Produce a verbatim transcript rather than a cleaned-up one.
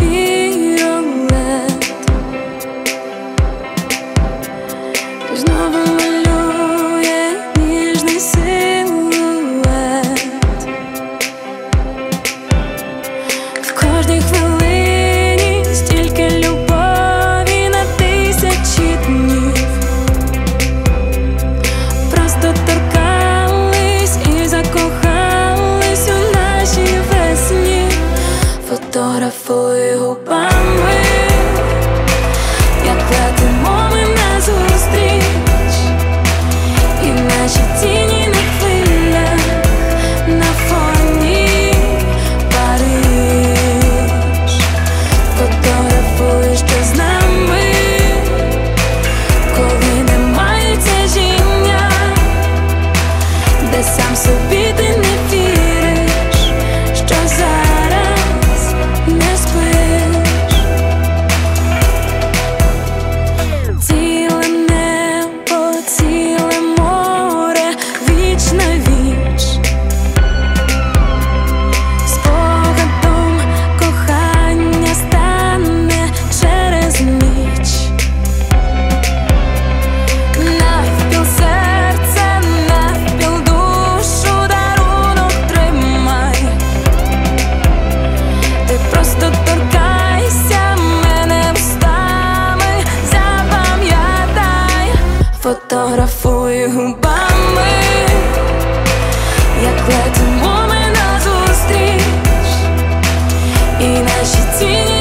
фіолет. Знову малює ніжний силует. В кожній хвилині стільки любові на тисячі днів. Просто торкались і закохались у нашій весні. Фотографую губами, як летимо ми назустріч, і наші тіні на хвилях на фоні Париж. Фотографую, що з нами, коли немає тяжіння, де сам собі ти не віриш, що зараз не спиш. Ціле небо, ціле море, віч на віч. Спогадом кохання стане через ніч. Навпіл серце, навпіл душу, дарунок тримай. Ти просто торкайся мене устами, запам'ятай. Фотографую губами, як летимо ми назустріч, і наші тіні